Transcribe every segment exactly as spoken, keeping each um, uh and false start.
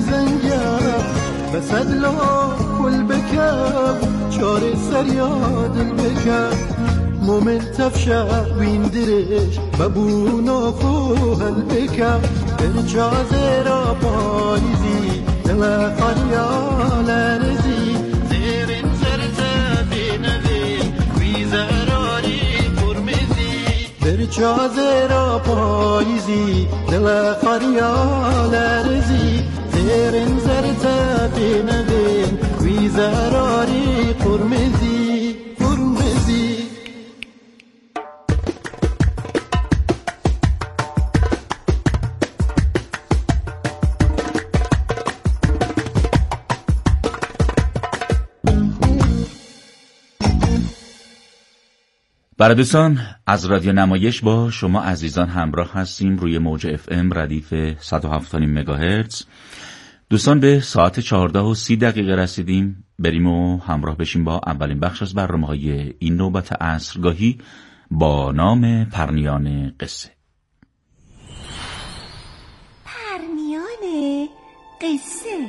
زنگم بسد لا کل بکم چاره سریاد بکم مومن تفشا ویندرش ببونا خوهل بکم برچازه را پایزی دل خریال رزی زیرین زرزه بینوی وی زراری پرمزی برچازه را پایزی دل خریال رزی زیرین زرزه بینوی وی زراری پرمزی پرمزی. برای دوستان از رادیو نمایش با شما عزیزان همراه هستیم روی موج اف ام ردیف صد و هفت و نیم مگاهرتز. دوستان به ساعت چهارده و سی دقیقه رسیدیم. بریم و همراه بشیم با اولین بخش از برنامه‌های این نوبت عصرگاهی با نام پرنیان قصه. پرنیان قصه.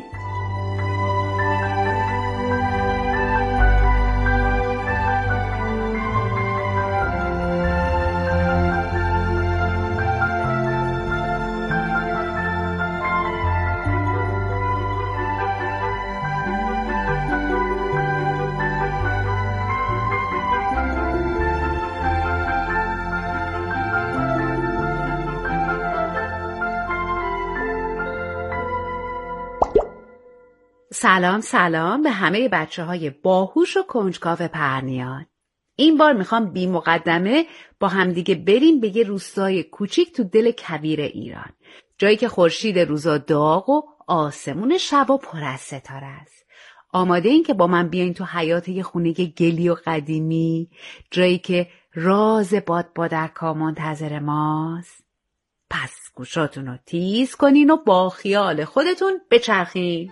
سلام سلام به همه بچه های باهوش و کنجکاو پرنیان. این بار میخوام بی مقدمه با همدیگه بریم به یه روستای کوچیک تو دل کویر ایران، جایی که خورشید روزا داغ و آسمون شبا پر از ستاره است. آماده این که با من بیاین تو حیات یه خونه گلی و قدیمی، جایی که راز باد بادرکا منتظر ماست؟ پس گوشاتون رو تیز کنین و با خیال خودتون بچرخین.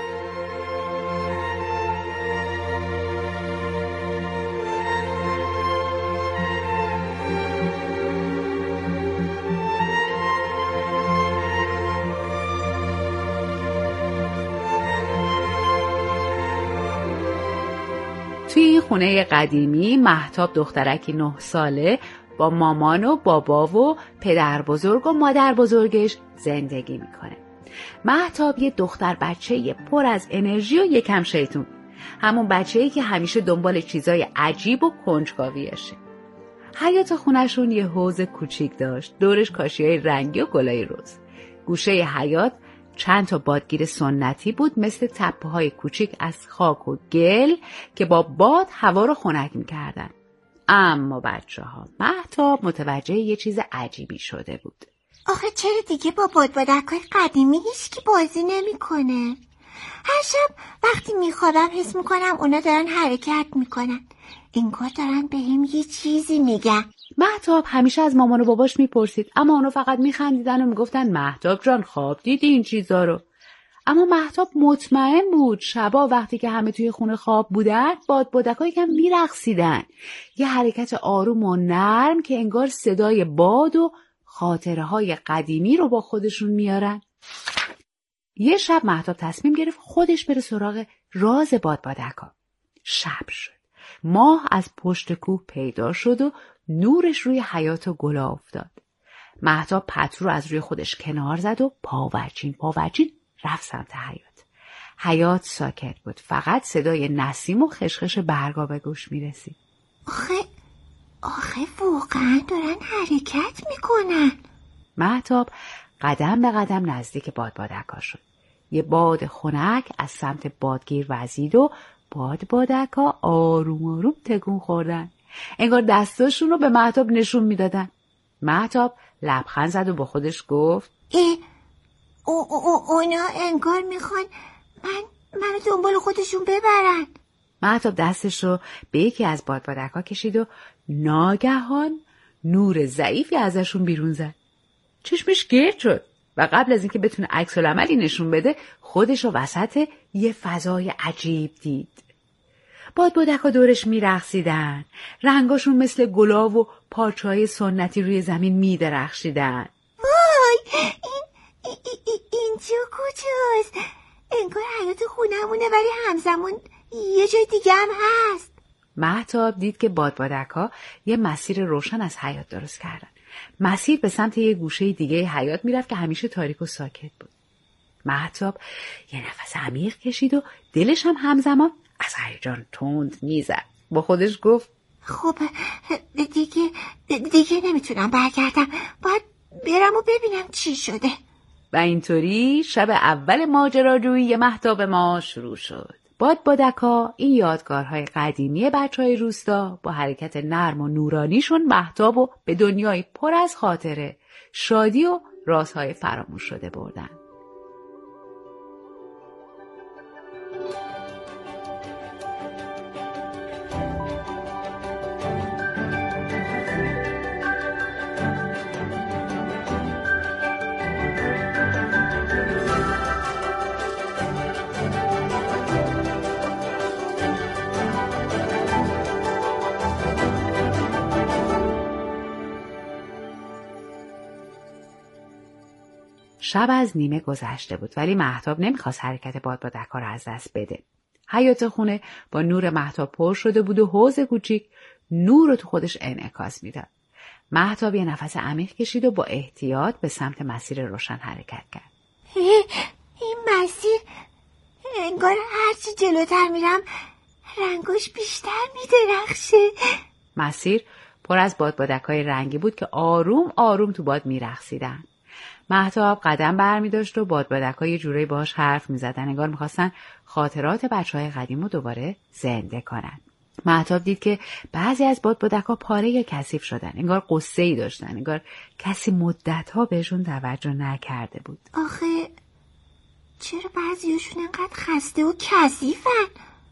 توی این خونه قدیمی مهتاب دخترکی نه ساله با مامان و بابا و پدر بزرگ و مادر بزرگش زندگی میکنه. مهتاب یه دختر بچه پر از انرژی و یکم شیطون، همون بچه‌ای که همیشه دنبال چیزای عجیب و کنجکاویشه. حیاط خونشون یه حوض کوچیک داشت، دورش کاشیای رنگی و گلای رز. گوشه حیاط چند تا بادگیر سنتی بود مثل تپه‌های کوچیک از خاک و گل که با باد هوا رو خنک می‌کردن. اما بچه‌ها، مهتاب متوجه یه چیز عجیبی شده بود. آخه چرا دیگه با باد بادرکای قدیمی هیچکی بازی نمی‌کنه؟ هر شب وقتی میخوابم حس میکنم اونا دارن حرکت میکنن، انگار دارن به هم یه چیزی میگن. مهتاب همیشه از مامان و باباش میپرسید، اما اونا فقط میخندیدن و میگفتن مهتاب جان خواب دیدی این چیزا رو. اما مهتاب مطمئن بود شبا وقتی که همه توی خونه خواب بودن باد بادک‌ها یکم میرقصیدن، یه حرکت آروم و نرم که انگار صدای باد و خاطره های قدیمی رو با خودشون میارن. یه شب مهتاب تصمیم گرفت خودش بره سراغ راز باد بادک‌ها. شب شد. ماه از پشت کوه پیدا شد و نورش روی حیاط و گلا افتاد. مهتاب پتو رو از روی خودش کنار زد و پاورچین پاورچین رفت سمت حیاط. حیاط ساکت بود، فقط صدای نسیم و خشخش برگا به گوش میرسید. آخه آخه واقعا دارن حرکت میکنن. مهتاب قدم به قدم نزدیک باد بادک‌ها شد. یه باد خنک از سمت بادگیر وزید و باد بادک‌ها آروم آروم تکون خوردن، انگار دستاشون رو به مهتاب نشون میدادن. مهتاب لبخند زد و با خودش گفت ای او او اونا انگار میخوان من منو دنبال خودشون ببرن. مهتاب دستش رو به یکی از باد بادک‌ها کشید و ناگهان نور ضعیفی ازشون بیرون زد. چشمش گرد شد و قبل از اینکه بتونه عکس العملی نشون بده خودش رو وسط یه فضای عجیب دید. باد بادک‌ها دورش میرقصیدن، رنگاشون مثل گلاب و پارچه‌های سنتی روی زمین میدرخشیدن. وای این ای ای اینجا کجاست؟ کجاست؟ انگار حیات خونمونه ولی همزمان یه جای دیگه هم هست. مهتاب دید که بادبادک‌ها یه مسیر روشن از حیات درست کردن. مسیر به سمت یه گوشه دیگه حیات میرفت که همیشه تاریک و ساکت بود. مهتاب یه نفس عمیق کشید و دلش هم همزمان از هیجان تند میزد. با خودش گفت خب دیگه دیگه نمیتونم برگردم، باید برم و ببینم چی شده. و اینطوری شب اول ماجراجویی مهتاب ما شروع شد. بادبادک‌ها این یادگارهای قدیمی بچهای روستا با حرکت نرم و نورانیشون مهتاب و به دنیای پر از خاطره، شادی و رازهای فراموش شده بردن. شب از نیمه گذشته بود ولی مهتاب نمیخواست حرکت بادبادک‌ها را از دست بده. حیاط خونه با نور مهتاب پر شده بود و حوض کوچیک نور رو تو خودش انعکاس میداد. مهتاب یه نفس عمیق کشید و با احتیاط به سمت مسیر روشن حرکت کرد. این مسیر انگار هرچی جلوتر میرم رنگش بیشتر میدرخشه. مسیر پر از بادبادک‌های رنگی بود که آروم آروم تو باد میرقصیدن. مهتاب قدم برمی داشت و بادبادک‌ها یه جوری باهاش حرف می‌زدن، انگار می‌خواستن خاطرات بچه‌های قدیم رو دوباره زنده کنن. مهتاب دید که بعضی از بادبادک‌ها پاره یا کثیف شدن، انگار قصه‌ای داشتن، انگار کسی مدت‌ها بهشون توجه نکرده بود. آخه چرا بعضیاشون انقدر خسته و کثیفن؟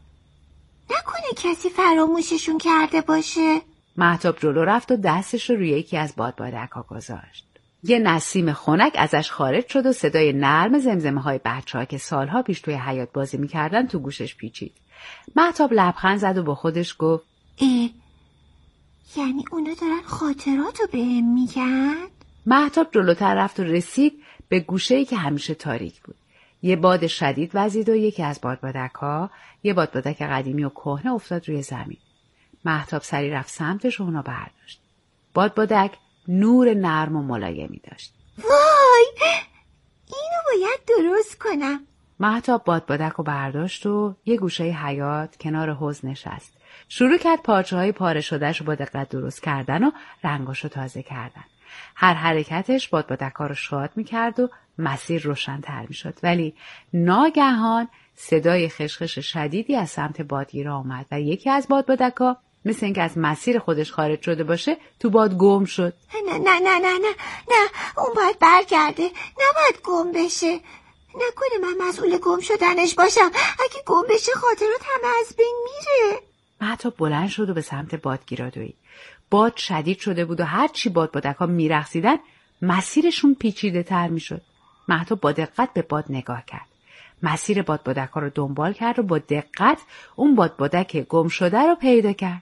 نکنه کسی فراموششون کرده باشه؟ مهتاب جلو رفت و دستش رو روی یکی از بادبادک‌ها گذاشت. یه نسیم خنک ازش خارج شد و صدای نرم زمزمه های بچه ها که سالها پیش توی حیاط بازی میکردن تو گوشش پیچید. مهتاب لبخند زد و با خودش گفت اه یعنی اونا دارن خاطراتو بهم میگن؟ مهتاب جلوتر رفت و رسید به گوشه‌ای که همیشه تاریک بود. یه باد شدید وزید و یکی از بادبادک‌ها، یه بادبادک قدیمی و کهنه، افتاد روی زمین. مهتاب سری رفت سمتش و اونو برداشت. بادبادک نور نرم و ملایمی داشت. وای اینو باید درست کنم. مهتاب بادبادک رو برداشت و یه گوشه حیاط کنار حوض نشست. شروع کرد پارچه های پاره شدهش رو با دقت درست کردن و رنگاش رو تازه کردن. هر حرکتش بادبادک ها رو شاد می کرد و مسیر روشن‌تر می شد. ولی ناگهان صدای خشخش شدیدی از سمت بادگیر آمد و یکی از بادبادک ها مثل اینکه از مسیر خودش خارج شده باشه تو باد گم شد. نه نه نه نه نه نه اون باید برگرده، نباید گم بشه. نکنه من مسئول گم شدنش باشم. اگه گم بشه خاطرات همه از بین میره. مهتاب بلند شد و به سمت بادگیرا دوید. باد شدید شده بود و هر چی بادبادک‌ها میرقصیدن مسیرشون پیچیده تر میشد. مهتاب با دقت به باد نگاه کرد. مسیر بادبادک‌ها رو دنبال کرد و با دقت اون بادبادک گم شده رو پیدا کرد.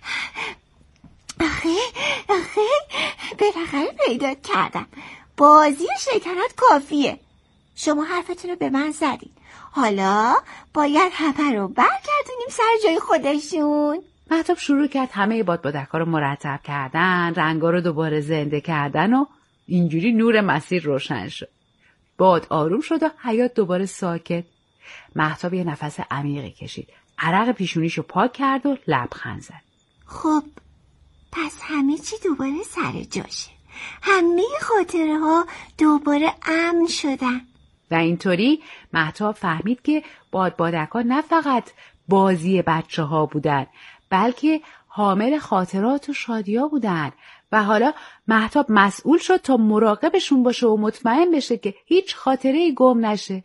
آخه آخه بالاخره پیدا کردم. بازی شیطنت کافیه. شما حرفتون رو به من زدین. حالا باید همه رو برگردونیم سر جای خودشون. مهتاب شروع کرد همه بادبادک‌ها رو مرتب کردن، رنگا رو دوباره زنده کردن و اینجوری نور مسیر روشن شد. باد آروم شد و حیاط دوباره ساکت. مهتاب یه نفس عمیقی کشید. عرق پیشونیشو پاک کرد و لبخند زد. خب پس همه چی دوباره سر جاشه. همه خاطره ها دوباره امن شدن. و اینطوری مهتاب فهمید که بادبادک‌ها نه فقط بازی بچه ها بودن، بلکه حامل خاطرات و شادیا بودن. و حالا مهتاب مسئول شد تا مراقبشون باشه و مطمئن بشه که هیچ خاطره‌ای گم نشه.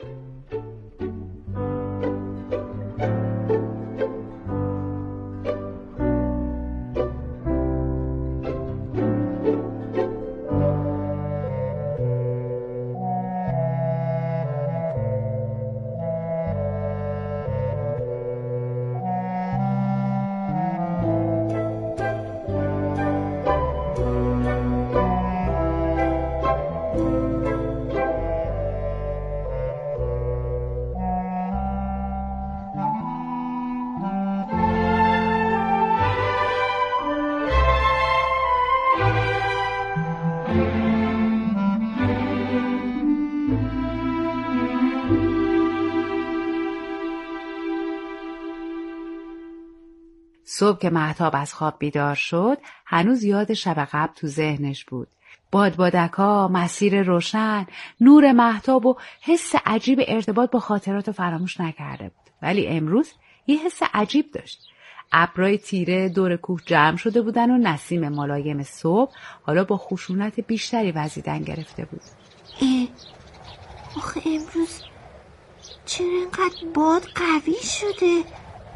صبح که مهتاب از خواب بیدار شد هنوز یاد شب قبل تو ذهنش بود. بادبادک‌ها، مسیر روشن، نور مهتاب و حس عجیب ارتباط با خاطرات فراموش نکرده بود. ولی امروز یه حس عجیب داشت. ابرای تیره دور کوه جمع شده بودن و نسیم ملایم صبح حالا با خشونت بیشتری وزیدن گرفته بود. اه، آخه امروز چرا اینقدر باد قوی شده؟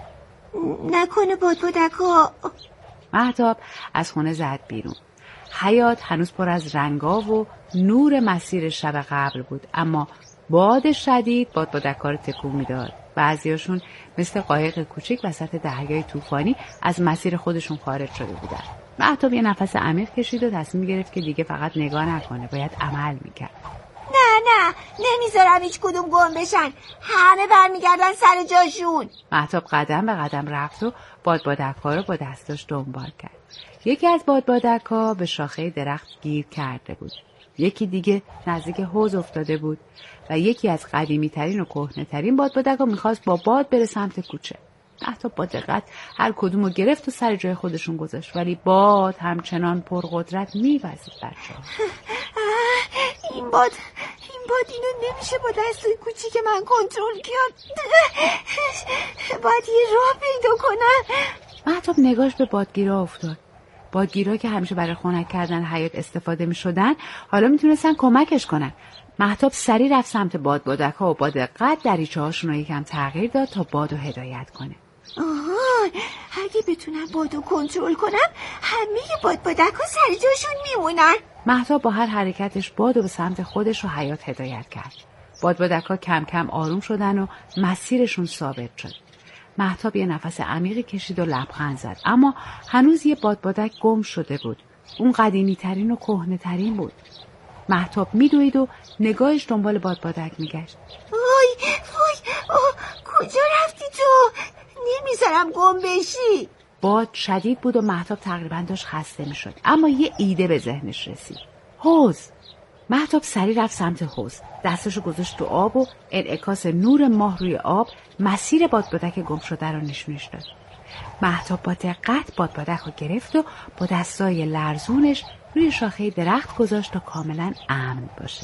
نکنه بادبادک‌ها. مهتاب از خونه زد بیرون. حیاط هنوز پر از رنگا و نور مسیر شب قبل بود، اما باد شدید بادبادک‌ها رو تکون میداد. بعضیاشون مثل قایق کوچیک وسط دریای طوفانی از مسیر خودشون خارج شده بودن. مهتاب یه نفس عمیق کشید و تصمیم گرفت که دیگه فقط نگاه نکنه، باید عمل میکرد. نه نه نمیذارم هیچ کدوم گم بشن، همه برمیگردن سر جاشون. مهتاب قدم به قدم رفت و بادبادک‌ها رو با دستاش دنبال کرد. یکی از بادبادک‌ها به شاخه درخت گیر کرده بود. یکی دیگه نزدیک حوض افتاده بود و یکی از قدیمی ترین و کهنه ترین بادبادک‌ها میخواست با باد بره سمت کوچه. مهتاب با دقت هر کدومو گرفت و سر جای خودشون گذاشت، ولی باد همچنان پرقدرت میوزید بچه‌ها. این باد این باد اینو نمیشه با دستای کوچیک من کنترل کرد. باید یه راه پیدا کنم. مهتاب نگاش به بادگیرا افتاد. بادگیرا که همیشه برای خنک کردن حیاط استفاده می شدن حالا می تونستن کمکش کنن. مهتاب سریع رفت سمت بادبادک‌ها و با دقت دریچه هاشون رو یکم تغییر داد تا بادو هدایت کنه. آها، اگه بتونم بادو کنترل کنم همه بادبادک‌ها سر جاشون میمونن. مهتاب با هر حرکتش بادو به سمت خودش و حیاط هدایت کرد. بادبادک‌ها کم کم آروم شدن و مسیرشون ثابت شد. مهتاب یه نفس عمیقی کشید و لبخند زد، اما هنوز یه بادبادک گم شده بود. اون قدیمی ترین و کهنه ترین بود. مهتاب میدوید و نگاهش دنبال بادبادک میگشت. وای وای آه، کجا رفتی تو؟ نمیذارم گم بشی. باد شدید بود و مهتاب تقریبا داشت خسته میشد، اما یه ایده به ذهنش رسید. حوض. مهتاب سریع رفت سمت حوض، دستشو گذاشت تو آب و انعکاس نور ماه روی آب مسیر بادبادک گم شده رو نشونش داد. مهتاب با دقت بادبادک رو گرفت و با دستای لرزونش روی شاخه درخت گذاشت تا کاملا امن باشه.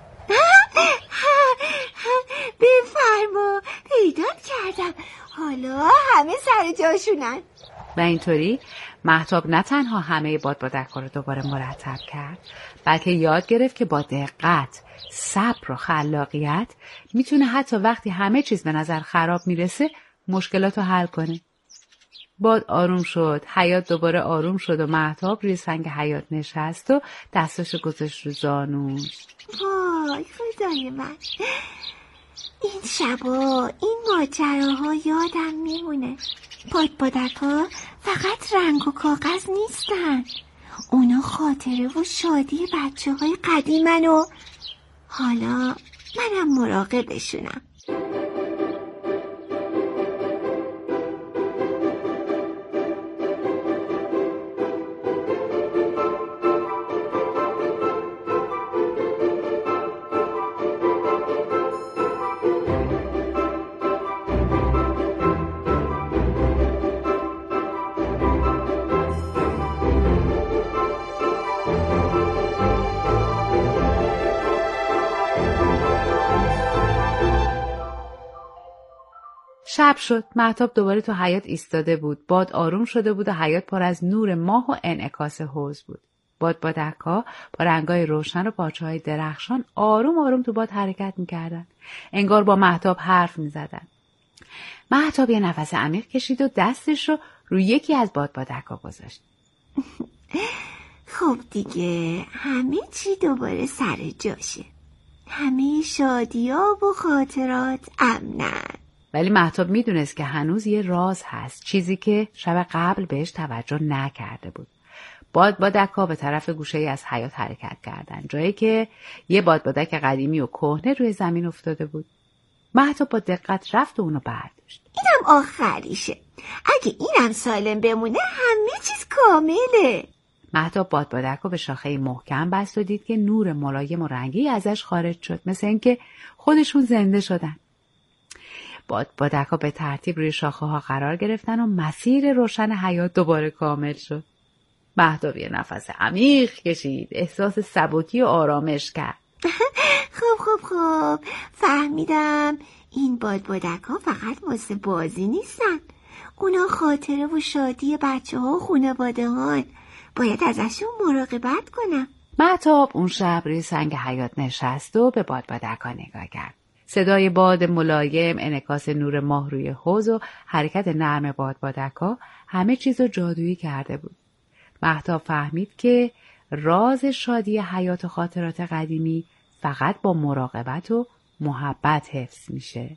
بفرما، پیدات کردم، حالا همه سر جاشونن. و اینطوری مهتاب نه تنها همه بادبادک‌ها رو دوباره مرتب کرد، بلکه یاد گرفت که با دقت، صبر و خلاقیت میتونه حتی وقتی همه چیز به نظر خراب میرسه مشکلات رو حل کنه. باد آروم شد، حیاط دوباره آروم شد و مهتاب روی سنگ حیاط نشست و دستاشو گذاشت رو زانوش. وای خدای من، این شبا این ماجراها یادم میمونه. بادبادک‌ها فقط رنگ و کاغذ نیستن، اونا خاطره و شادی بچه های قدیمن و حالا منم مراقبشونم. شب شد. مهتاب دوباره تو حیاط ایستاده بود. باد آروم شده بود و حیاط پر از نور ماه و انعکاس حوض بود. بادبادک‌ها با رنگای روشن و پارچه‌های درخشان آروم آروم تو باد حرکت می‌کردن. انگار با مهتاب حرف می‌زدن. مهتاب یه نفس عمیق کشید و دستش رو روی یکی از بادبادک‌ها گذاشت. خب دیگه همه چی دوباره سر جاشه. همه شادی‌ها و خاطرات امنن. ولی مهتاب میدونست که هنوز یه راز هست، چیزی که شب قبل بهش توجه نکرده بود. بادبادک‌ها به طرف گوشه‌ای از حیاط حرکت کردن، جایی که یه بادبادک قدیمی و کهنه روی زمین افتاده بود. مهتاب با دقت رفت و اونو برداشت. اینم آخریشه. اگه اینم سالم بمونه همه چیز کامله. مهتاب بادبادک رو به شاخه محکم بست و دید که نور ملایم و رنگی ازش خارج شد، مثل اینکه خودشون زنده شدن. بادبادک‌ها به ترتیب روی شاخه‌ها قرار گرفتن و مسیر روشن حیات دوباره کامل شد. مهتاب یه نفس عمیق کشید، احساس سبکی و آرامش کرد. خب خب خب فهمیدم این بادبادک‌ها فقط واسه بازی نیستن، اونا خاطره و شادی بچه ها و خانواده هان، باید ازشون مراقبت کنم. مهتاب اون شب روی سنگ حیات نشست و به بادبادک‌ها نگاه کرد. صدای باد ملایم، انعکاس نور ماه روی حوض و حرکت نرم بادبادک‌ها همه چیز رو جادویی کرده بود. مهتاب فهمید که راز شادی حیات و خاطرات قدیمی فقط با مراقبت و محبت حفظ میشه.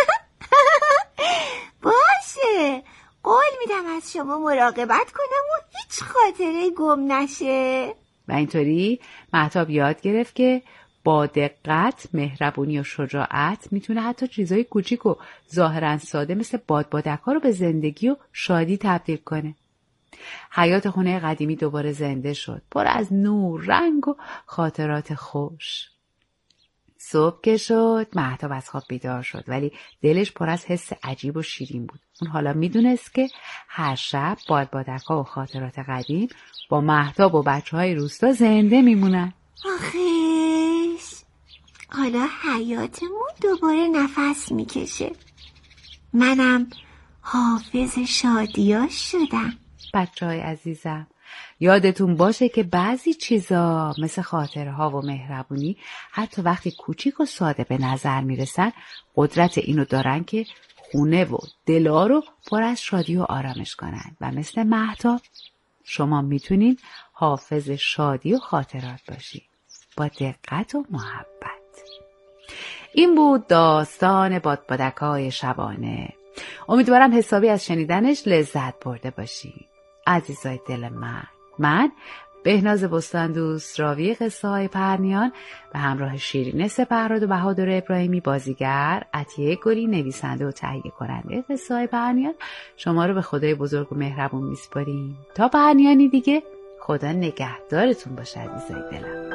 باشه، قول میدم از شما مراقبت کنم و هیچ خاطره گم نشه. و اینطوری مهتاب یاد گرفت که با دقت، مهربونی و شجاعت میتونه حتی چیزای کوچیک و ظاهراً ساده مثل بادبادک‌ها رو به زندگی و شادی تبدیل کنه. حیات خونه قدیمی دوباره زنده شد، پر از نور، رنگ و خاطرات خوش. صبح که شد، مهتاب از خواب بیدار شد، ولی دلش پر از حس عجیب و شیرین بود. اون حالا میدونست که هر شب بادبادک‌ها و خاطرات قدیم با مهتاب و بچه‌های روستا زنده میمونن. آخیش، حالا حیاتمون دوباره نفس میکشه. منم حافظ شادیاش شدم. بچه‌های عزیزم، یادتون باشه که بعضی چیزا مثل خاطره ها و مهربونی حتی وقتی کوچیک و ساده به نظر میرسن قدرت اینو دارن که خونه و دلا رو پر از شادی و آرامش کنن. و مثل مهتاب شما میتونین حافظ شادی و خاطرات باشین با دقت و محبت. این بود داستان بادبادک‌های شبانه. امیدوارم حسابی از شنیدنش لذت برده باشین. عزیزای دل من، من بهناز بستاندوست، راوی قصه های پرنیان، به همراه شیرین سپهراد و بهادر ابراهیمی بازیگر، عطیه گلی نویسنده و تهیه کننده قصه های پرنیان، شما رو به خدای بزرگ و مهربون میسپاریم. تا پرنیانی دیگه، خدا نگهدارتون باشه عزیزای دلم.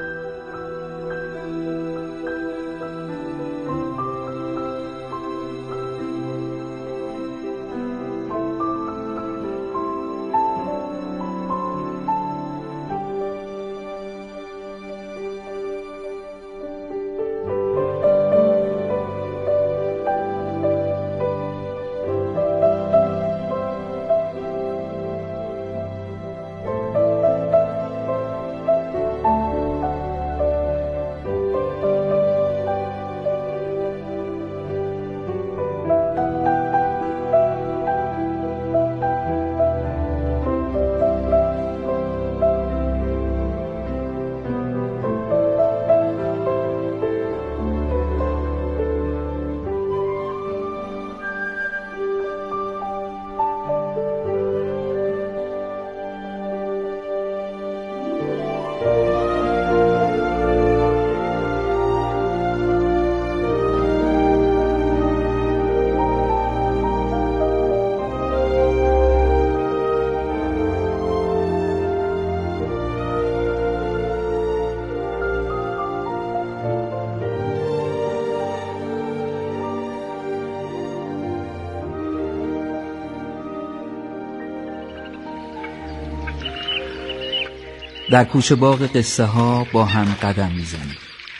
در کوچه باغ قصه ها با هم قدم میزنیم.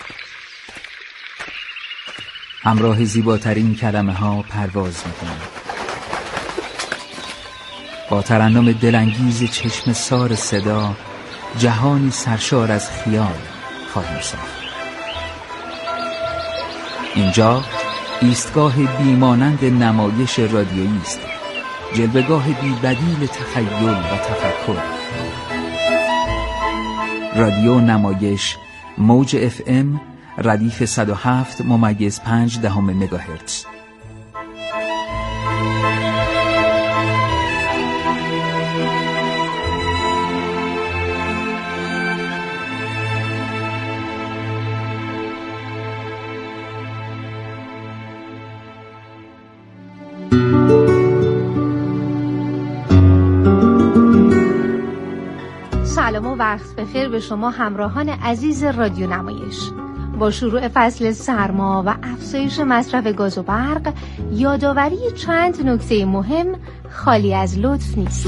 همراه زیباترین کلمه ها پرواز میکنیم. با ترنم دلانگیز چشم سار صدا جهانی سرشار از خیال خواهیم ساخت. اینجا ایستگاه بیمانند نمایش رادیویی است، جلوه‌گاه بی بدیل تخیل و تفکر. رادیو نمایش موج اف ام ردیف صد و هفت ممیز پنج دهم مگاهرتز. سلام و وقت بخیر به شما همراهان عزیز رادیو نمایش. با شروع فصل سرما و افزایش مصرف گاز و برق، یادآوری چند نکته مهم خالی از لطف نیست.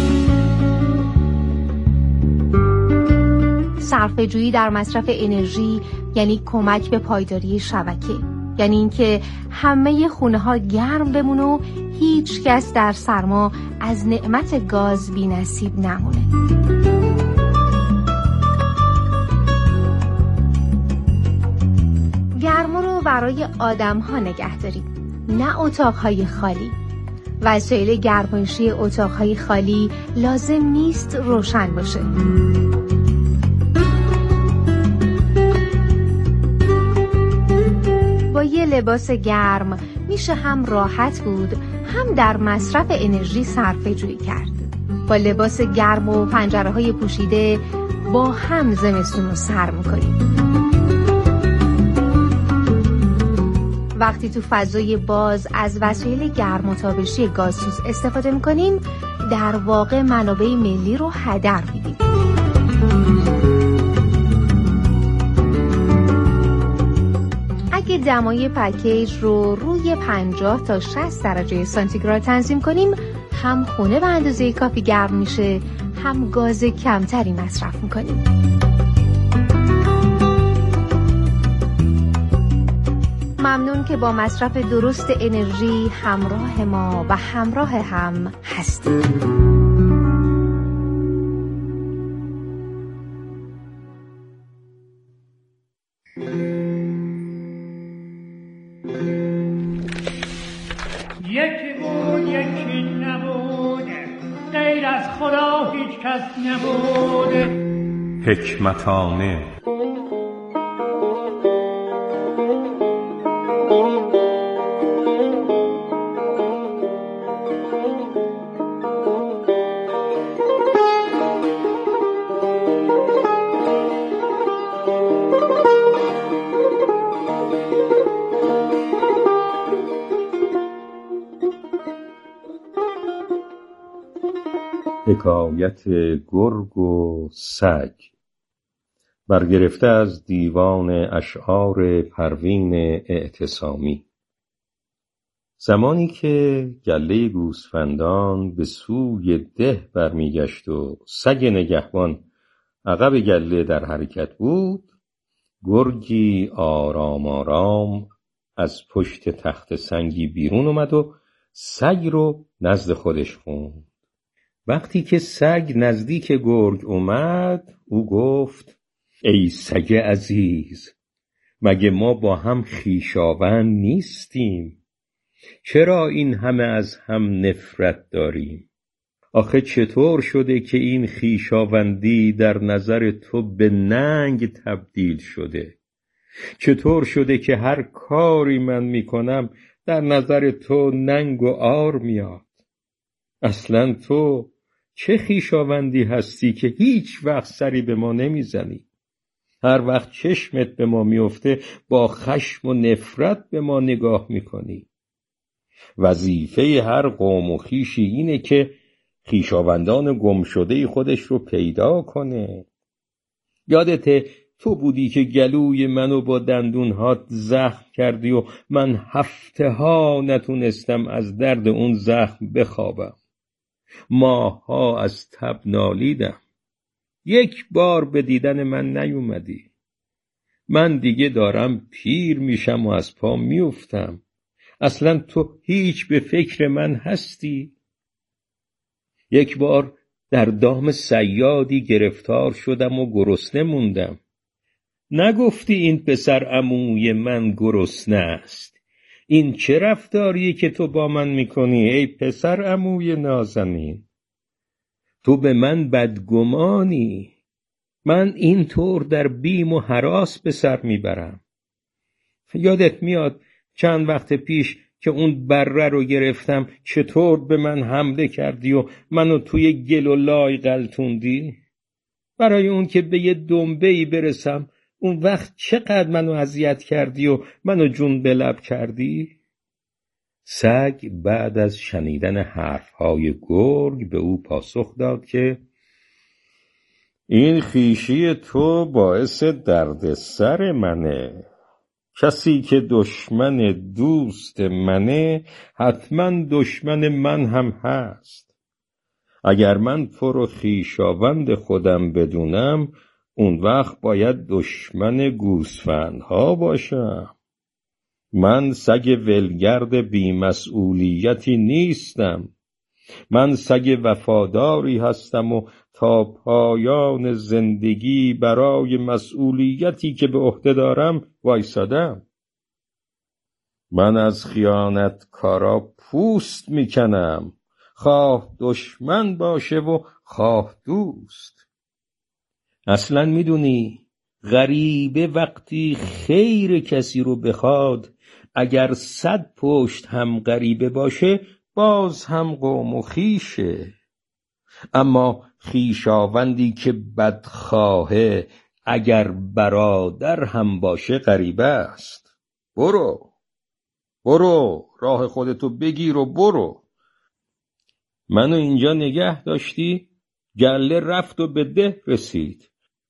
صرفه‌جویی در مصرف انرژی یعنی کمک به پایداری شبکه، یعنی اینکه همه خونه‌ها گرم بمونه و هیچ کس در سرما از نعمت گاز بی‌نصیب نمونه. گرما رو برای آدم‌ها نگه دارید، نه اتاق‌های خالی. وسایل گرمایشی اتاق‌های خالی لازم نیست روشن باشه. با یه لباس گرم میشه هم راحت بود، هم در مصرف انرژی صرفه جویی کرد. با لباس گرم و پنجره‌های پوشیده با هم زمستون رو سر می‌کنیم. وقتی تو فضای باز از وسایل گرم و تابشی گازسوز استفاده می‌کنیم، در واقع منابع ملی رو هدر می‌دیم. اگه دمای پکیج رو روی پنجاه تا شصت درجه سانتیگراد تنظیم کنیم، هم خونه به اندازه کافی گرم میشه، هم گاز کمتری مصرف می‌کنیم. ممنون که با مصرف درست انرژی همراه ما و همراه هم هستید. یکی بود یکی نبود، غیر از خدا هیچ کس نبود. حکمتانه حکایت گرگ و سگ، برگرفته از دیوان اشعار پروین اعتصامی. زمانی که گله گوسفندان به سوی ده برمیگشت و سگ نگهبان عقب گله در حرکت بود، گرگی آرام آرام از پشت تخت سنگی بیرون اومد و سگ رو نزد خودش خوند. وقتی که سگ نزدیک گرگ اومد، او گفت: ای سگ عزیز، مگه ما با هم خویشاوند نیستیم؟ چرا این همه از هم نفرت داریم؟ آخه چطور شده که این خویشاوندی در نظر تو به ننگ تبدیل شده؟ چطور شده که هر کاری من میکنم در نظر تو ننگ و عار میاد؟ اصلا تو چه خویشاوندی هستی که هیچ وقت سری به ما نمیزنی؟ هر وقت چشمت به ما میفته با خشم و نفرت به ما نگاه میکنی. وظیفه هر قوم و خویشی اینه که خویشاوندان گم شده خودش رو پیدا کنه. یادته تو بودی که گلوی منو با دندونهات زخم کردی و من هفته ها نتونستم از درد اون زخم بخوابم. ماها از تب نالیدم. یک بار به دیدن من نیومدی. من دیگه دارم پیر میشم و از پا میافتم. اصلا تو هیچ به فکر من هستی؟ یک بار در دام صیادی گرفتار شدم و گرسنه موندم. نگفتی این پسر عموی من گرسنه است؟ این چه رفتاریه که تو با من میکنی ای پسر عموی نازنین؟ تو به من بدگمانی. من این طور در بیم و هراس به سر میبرم. یادت میاد چند وقت پیش که اون بره رو گرفتم چطور به من حمله کردی و منو توی گل و لای غلطوندی؟ برای اون که به یه دنبه‌ای برسم اون وقت چقدر منو اذیت کردی و منو جون به لب کردی؟ سگ بعد از شنیدن حرفهای گرگ به او پاسخ داد که این خویشی تو باعث دردسر منه. کسی که دشمن دوست منه حتما دشمن من هم هست. اگر من تو رو خویشاوند خودم بدونم، اون وقت باید دشمن گوسفندها باشم. من سگ ولگرد بی‌مسئولیتی نیستم. من سگ وفاداری هستم و تا پایان زندگی برای مسئولیتی که به عهده دارم وایسادم. من از خیانتکارا پوست میکنم، خواه دشمن باشه و خواه دوست. اصلا میدونی غریبه وقتی خیر کسی رو بخواد، اگر صد پشت هم غریبه باشه باز هم قوم و خویشه. اما خویشاوندی که بدخواهه اگر برادر هم باشه غریبه است. برو برو راه خودتو بگیر و برو. منو اینجا نگه داشتی، گله رفت و به ده رسید.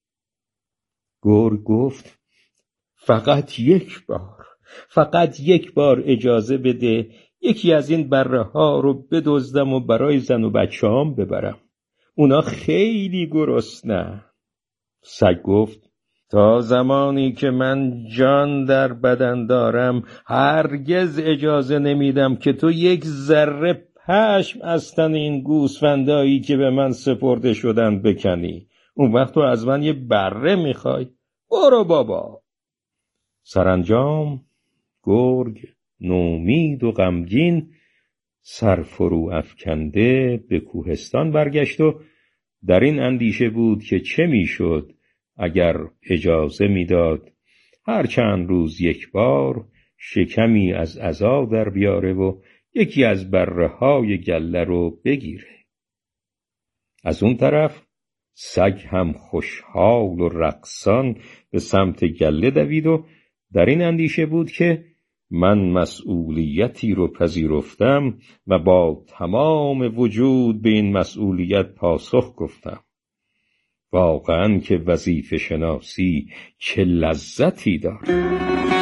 گرگ گفت فقط یک بار فقط یک بار اجازه بده یکی از این بره ها رو بدزدم و برای زن و بچه هام ببرم. اونا خیلی گرسنه. سگ گفت تا زمانی که من جان در بدن دارم هرگز اجازه نمیدم که تو یک ذره پشم از تن این گوسفندایی که به من سپرده شدن بکنی. اون وقت تو از من یه بره میخوای؟ برو بابا. سرانجام گرگ نومید و غمگین سر فرو افکنده به کوهستان برگشت و در این اندیشه بود که چه میشد اگر اجازه میداد هر چند روز یک بار شکمی از عزا در بیاره و یکی از بره های گله رو بگیره. از اون طرف سگ هم خوشحال و رقصان به سمت گله دوید و در این اندیشه بود که من مسئولیتی رو پذیرفتم و با تمام وجود به این مسئولیت پاسخ گفتم. واقعاً که وظیفه شناسی چه لذتی داره.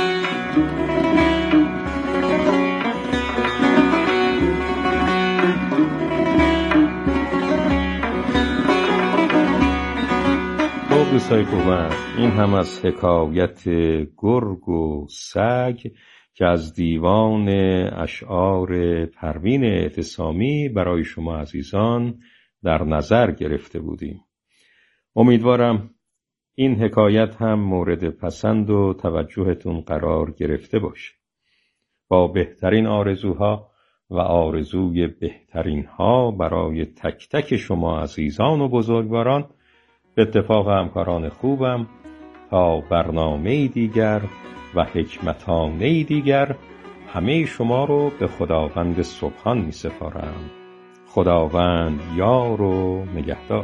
دوستای خوبم، این هم از حکایت گرگ و سگ که از دیوان اشعار پروین اعتصامی برای شما عزیزان در نظر گرفته بودیم. امیدوارم این حکایت هم مورد پسند و توجهتون قرار گرفته باشه. با بهترین آرزوها و آرزوی بهترین ها برای تک تک شما عزیزان و بزرگواران، به اتفاق همکاران خوبم تا برنامه دیگر و حکمتانه دیگر همه شما رو به خداوند سبحان می سپارم. خداوند یار و نگهدار.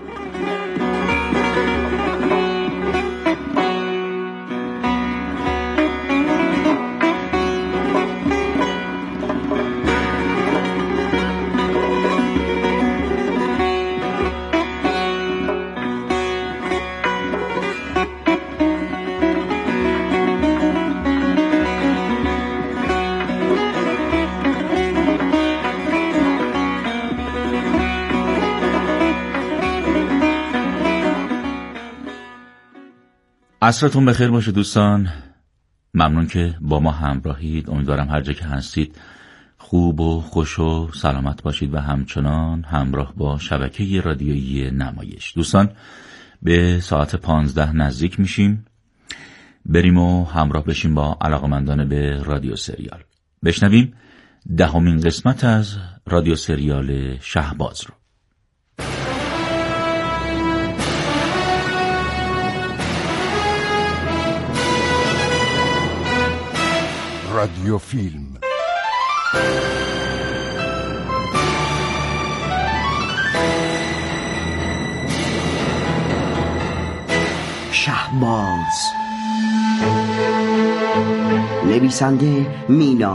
عصرتون بخیر باشه دوستان. ممنون که با ما همراهید. امیدوارم هر جا که هستید خوب و خوش و سلامت باشید و همچنان همراه با شبکه رادیویی نمایش. دوستان به ساعت پانزده نزدیک میشیم. بریم و همراه بشیم با علاقمندان به رادیو سریال. بشنویم دهمین قسمت از رادیو سریال شهباز رو. رادیو فیلم شهباز، نویسنده مینا